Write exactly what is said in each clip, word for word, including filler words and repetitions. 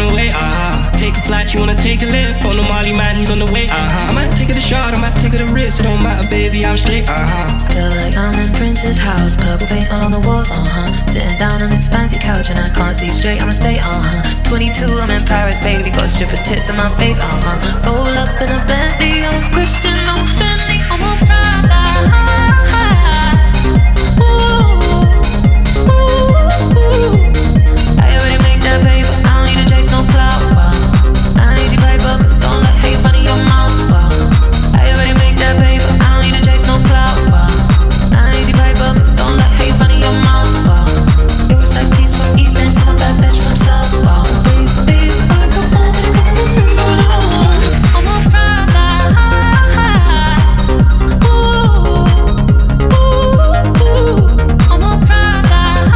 on the way, uh-huh. Take a flight, you wanna take a lift. On the Molly man, he's on the way, uh-huh. I might take it a shot, I might take it a risk. It don't matter, baby, I'm straight, uh-huh. Feel like I'm in Prince's house, purple paint all on the walls, uh-huh. Sitting down on this fancy couch and I can't see straight, I'ma stay, uh-huh. twenty-two, I'm in Paris, baby, got strippers' tits in my face, uh-huh. Roll up in a Bentley, I'm Christian, I'm Fendi, I'm a Prada. I already make that paper, I don't need to chase no clout, wow. I ain't easy paper, don't let hate fun in your mouth, wow. I already make that paper, I don't need to chase no clout, wow. I ain't easy paper, don't let hate fun in your mouth, wow. You was like peace from East End, I'm a bad bitch from South, wow. Baby, baby, I got more money coming on. I'm a Prada. Ooh, ooh, I'm a Prada.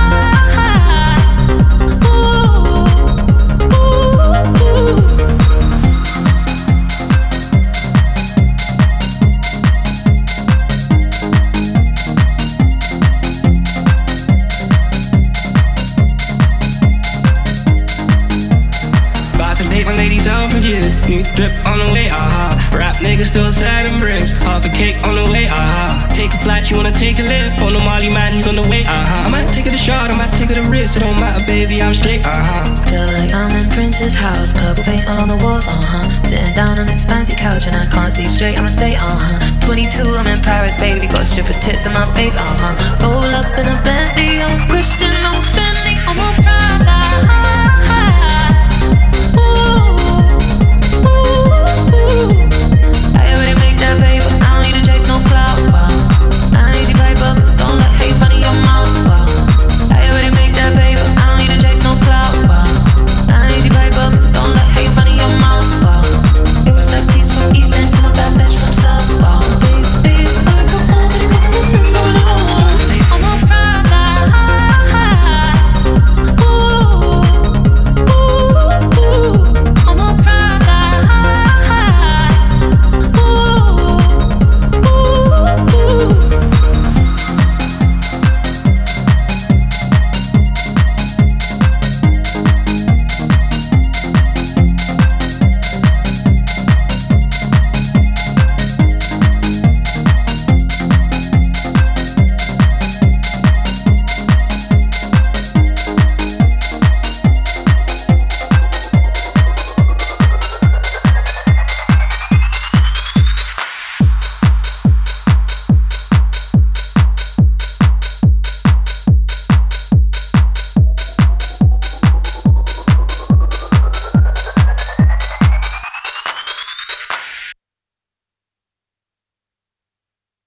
Take my lady Selfridges, new drip on the way, uh-huh. Rap nigga still sad and bricks, half a cake on the way, uh-huh. Take a flight, you wanna take a lift. On the Molly man, he's on the way, uh-huh. I might take it a shot, I might take it a risk. It don't matter, baby, I'm straight, uh-huh. Feel like I'm in Prince's house, purple paint all on the walls, uh-huh. Sitting down on this fancy couch and I can't see straight, I'ma stay, uh-huh. twenty-two, I'm in Paris, baby, got strippers' tits in my face, uh-huh. Roll up in a Bentley, I'm Christian, I'm Fendi.